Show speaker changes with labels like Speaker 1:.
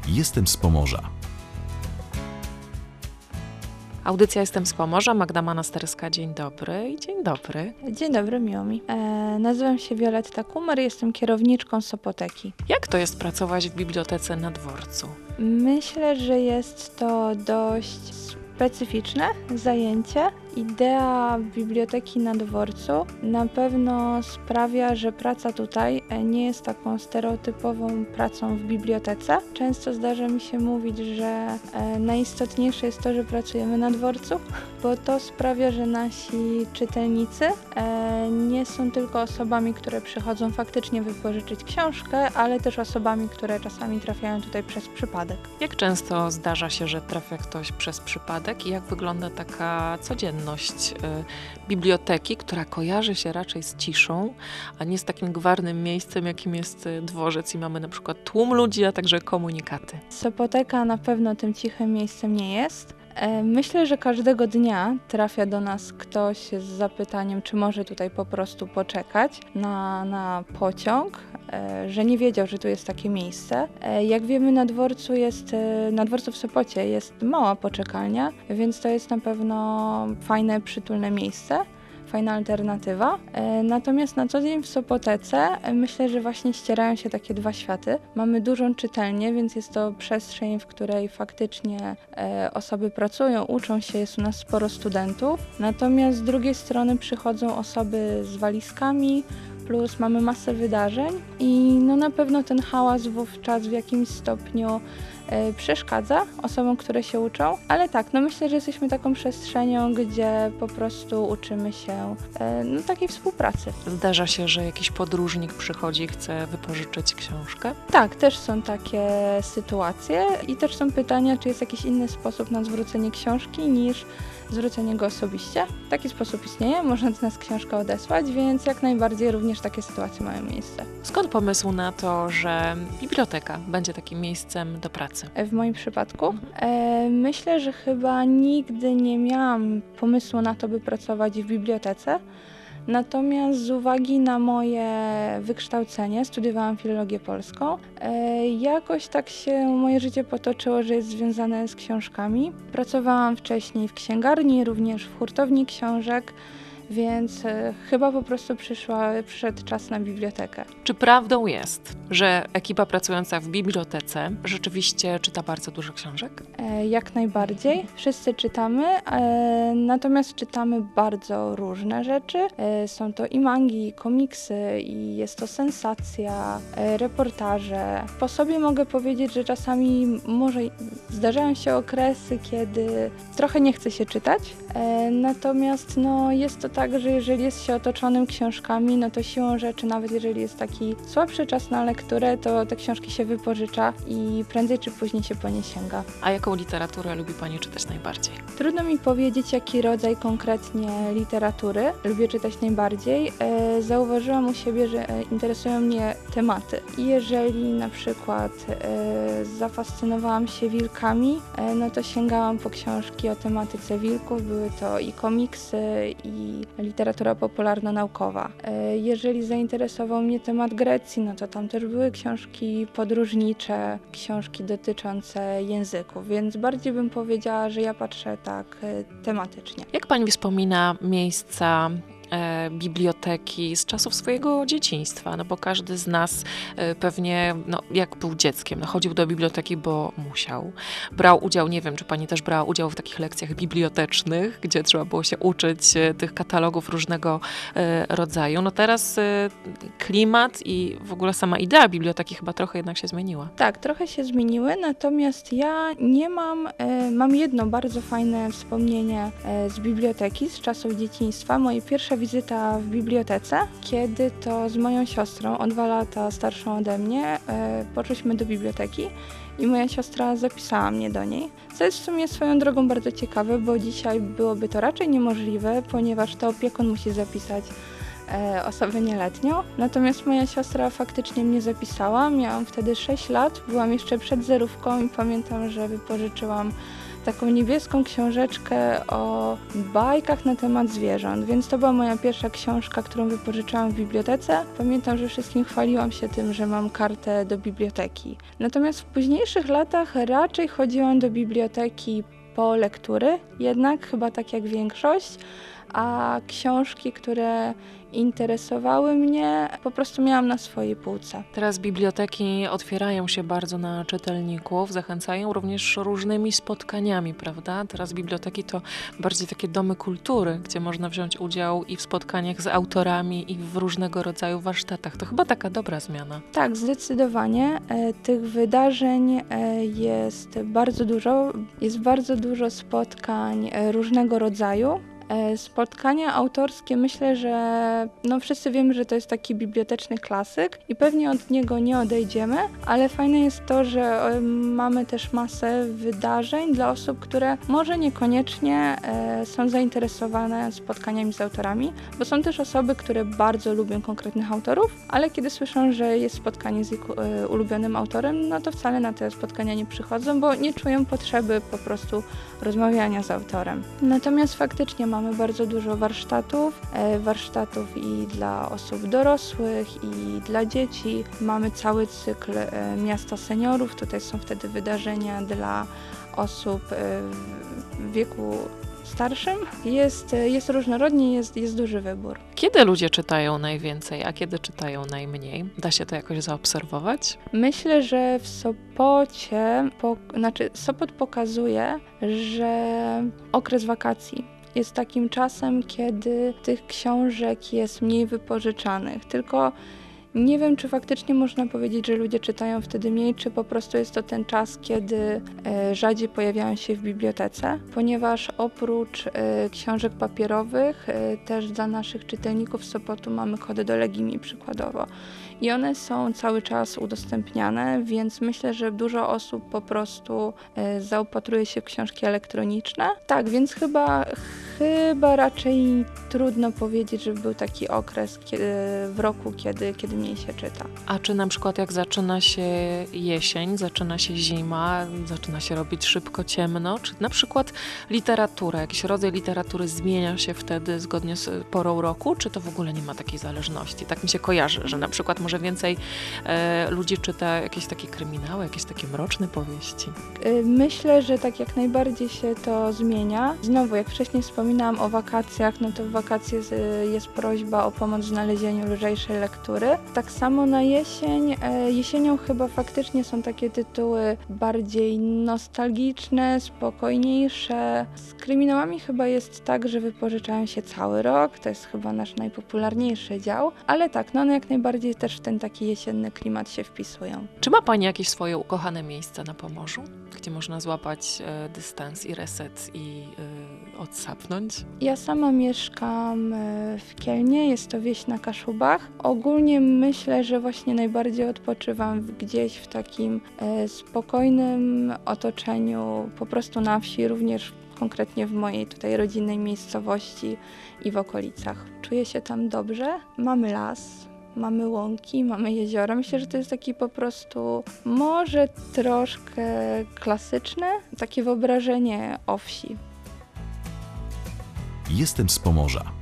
Speaker 1: Jestem z Pomorza.
Speaker 2: Audycja Jestem z Pomorza, Magda Manasterska, dzień dobry i dzień dobry.
Speaker 3: Dzień dobry, miło mi. Nazywam się Wioletta Kumer, jestem kierowniczką Sopoteki.
Speaker 2: Jak to jest pracować w bibliotece na dworcu?
Speaker 3: Myślę, że jest to dość specyficzne zajęcie. Idea biblioteki na dworcu na pewno sprawia, że praca tutaj nie jest taką stereotypową pracą w bibliotece. Często zdarza mi się mówić, że najistotniejsze jest to, że pracujemy na dworcu, bo to sprawia, że nasi czytelnicy nie są tylko osobami, które przychodzą faktycznie wypożyczyć książkę, ale też osobami, które czasami trafiają tutaj przez przypadek.
Speaker 2: Jak często zdarza się, że trafia ktoś przez przypadek i jak wygląda taka codzienność biblioteki, która kojarzy się raczej z ciszą, a nie z takim gwarnym miejscem, jakim jest dworzec i mamy na przykład tłum ludzi, a także komunikaty.
Speaker 3: Sopoteka na pewno tym cichym miejscem nie jest. Myślę, że każdego dnia trafia do nas ktoś z zapytaniem, czy może tutaj po prostu poczekać na pociąg, że nie wiedział, że tu jest takie miejsce. Jak wiemy, na dworcu w Sopocie jest mała poczekalnia, więc to jest na pewno fajne, przytulne miejsce. Fajna alternatywa. Natomiast na co dzień w Sopotece myślę, że właśnie ścierają się takie dwa światy. Mamy dużą czytelnię, więc jest to przestrzeń, w której faktycznie osoby pracują, uczą się, jest u nas sporo studentów. Natomiast z drugiej strony przychodzą osoby z walizkami, plus mamy masę wydarzeń i na pewno ten hałas wówczas w jakimś stopniu przeszkadza osobom, które się uczą, ale tak, myślę, że jesteśmy taką przestrzenią, gdzie po prostu uczymy się takiej współpracy.
Speaker 2: Zdarza się, że jakiś podróżnik przychodzi i chce wypożyczyć książkę?
Speaker 3: Tak, też są takie sytuacje i też są pytania, czy jest jakiś inny sposób na zwrócenie książki niż zwrócenie go osobiście. Taki sposób istnieje, można do nas książkę odesłać, więc jak najbardziej również takie sytuacje mają miejsce.
Speaker 2: Skąd pomysł na to, że biblioteka będzie takim miejscem do pracy?
Speaker 3: W moim przypadku? Myślę, że chyba nigdy nie miałam pomysłu na to, by pracować w bibliotece. Natomiast z uwagi na moje wykształcenie, studiowałam filologię polską, jakoś tak się moje życie potoczyło, że jest związane z książkami. Pracowałam wcześniej w księgarni, również w hurtowni książek, więc chyba po prostu przyszedł czas na bibliotekę.
Speaker 2: Czy prawdą jest, że ekipa pracująca w bibliotece rzeczywiście czyta bardzo dużo książek?
Speaker 3: Jak najbardziej. Wszyscy czytamy, natomiast czytamy bardzo różne rzeczy. Są to i mangi, i komiksy, i jest to sensacja, reportaże. Po sobie mogę powiedzieć, że czasami może zdarzają się okresy, kiedy trochę nie chce się czytać, natomiast jest to tak, że jeżeli jest się otoczonym książkami, to siłą rzeczy, nawet jeżeli jest taki słabszy czas na lekturę, to te książki się wypożycza i prędzej czy później się po nie sięga.
Speaker 2: A jaką literaturę lubi Pani czytać najbardziej?
Speaker 3: Trudno mi powiedzieć, jaki rodzaj konkretnie literatury lubię czytać najbardziej. Zauważyłam u siebie, że interesują mnie tematy. I jeżeli na przykład zafascynowałam się wilkami, to sięgałam po książki o tematyce wilków. Były to i komiksy, i literatura popularno-naukowa. Jeżeli zainteresował mnie temat Grecji, to tam też były książki podróżnicze, książki dotyczące języków, więc bardziej bym powiedziała, że ja patrzę tak tematycznie.
Speaker 2: Jak Pani wspomina miejsca biblioteki z czasów swojego dzieciństwa, bo każdy z nas pewnie, jak był dzieckiem, chodził do biblioteki, bo musiał. Brał udział, nie wiem, czy Pani też brała udział w takich lekcjach bibliotecznych, gdzie trzeba było się uczyć tych katalogów różnego rodzaju. Teraz klimat i w ogóle sama idea biblioteki chyba trochę jednak się zmieniła.
Speaker 3: Tak, trochę się zmieniły, natomiast ja nie mam jedno bardzo fajne wspomnienie z biblioteki, z czasów dzieciństwa. Moje pierwsze wizyta w bibliotece, kiedy to z moją siostrą, o 2 lata starszą ode mnie, poszliśmy do biblioteki i moja siostra zapisała mnie do niej. Co jest w sumie swoją drogą bardzo ciekawe, bo dzisiaj byłoby to raczej niemożliwe, ponieważ to opiekun musi zapisać osobę nieletnią. Natomiast moja siostra faktycznie mnie zapisała. Miałam wtedy 6 lat, byłam jeszcze przed zerówką i pamiętam, że wypożyczyłam taką niebieską książeczkę o bajkach na temat zwierząt, więc to była moja pierwsza książka, którą wypożyczałam w bibliotece. Pamiętam, że wszystkim chwaliłam się tym, że mam kartę do biblioteki. Natomiast w późniejszych latach raczej chodziłam do biblioteki po lektury, jednak chyba tak jak większość, a książki, które interesowały mnie, po prostu miałam na swojej półce.
Speaker 2: Teraz biblioteki otwierają się bardzo na czytelników, zachęcają również różnymi spotkaniami, prawda? Teraz biblioteki to bardziej takie domy kultury, gdzie można wziąć udział i w spotkaniach z autorami, i w różnego rodzaju warsztatach. To chyba taka dobra zmiana.
Speaker 3: Tak, zdecydowanie. Tych wydarzeń jest bardzo dużo. Jest bardzo dużo spotkań różnego rodzaju. Spotkania autorskie, myślę, że wszyscy wiemy, że to jest taki biblioteczny klasyk i pewnie od niego nie odejdziemy, ale fajne jest to, że mamy też masę wydarzeń dla osób, które może niekoniecznie są zainteresowane spotkaniami z autorami, bo są też osoby, które bardzo lubią konkretnych autorów, ale kiedy słyszą, że jest spotkanie z ich ulubionym autorem, no to wcale na te spotkania nie przychodzą, bo nie czują potrzeby po prostu rozmawiania z autorem. Natomiast faktycznie mamy bardzo dużo warsztatów i dla osób dorosłych, i dla dzieci. Mamy cały cykl Miasta Seniorów, tutaj są wtedy wydarzenia dla osób w wieku starszym. Jest różnorodnie, jest duży wybór.
Speaker 2: Kiedy ludzie czytają najwięcej, a kiedy czytają najmniej? Da się to jakoś zaobserwować?
Speaker 3: Myślę, że w Sopocie, Sopot pokazuje, że okres wakacji jest takim czasem, kiedy tych książek jest mniej wypożyczanych. Tylko nie wiem, czy faktycznie można powiedzieć, że ludzie czytają wtedy mniej, czy po prostu jest to ten czas, kiedy rzadziej pojawiają się w bibliotece, ponieważ oprócz książek papierowych też dla naszych czytelników Sopotu mamy kody do Legimi przykładowo. I one są cały czas udostępniane, więc myślę, że dużo osób po prostu zaopatruje się w książki elektroniczne. Tak, więc chyba raczej trudno powiedzieć, że był taki okres w roku, kiedy mniej się czyta.
Speaker 2: A czy na przykład jak zaczyna się jesień, zaczyna się zima, zaczyna się robić szybko ciemno, czy na przykład literatura, jakiś rodzaj literatury zmienia się wtedy zgodnie z porą roku, czy to w ogóle nie ma takiej zależności? Tak mi się kojarzy, że na przykład może więcej ludzi czyta jakieś takie kryminały, jakieś takie mroczne powieści.
Speaker 3: Myślę, że tak jak najbardziej się to zmienia. Znowu, jak wcześniej wspominałam o wakacjach, no to w wakacje jest prośba o pomoc w znalezieniu lżejszej lektury. Tak samo na jesienią chyba faktycznie są takie tytuły bardziej nostalgiczne, spokojniejsze. Z kryminałami chyba jest tak, że wypożyczają się cały rok, to jest chyba nasz najpopularniejszy dział, ale tak, one jak najbardziej też w ten taki jesienny klimat się wpisują.
Speaker 2: Czy ma Pani jakieś swoje ukochane miejsce na Pomorzu, gdzie można złapać dystans i reset i odsapnąć?
Speaker 3: Ja sama mieszkam w Kielnie, jest to wieś na Kaszubach. Ogólnie myślę, że właśnie najbardziej odpoczywam gdzieś w takim spokojnym otoczeniu, po prostu na wsi, również konkretnie w mojej tutaj rodzinnej miejscowości i w okolicach. Czuję się tam dobrze, mamy las, mamy łąki, mamy jeziora. Myślę, że to jest taki po prostu może troszkę klasyczne, takie wyobrażenie o wsi.
Speaker 1: Jestem z Pomorza.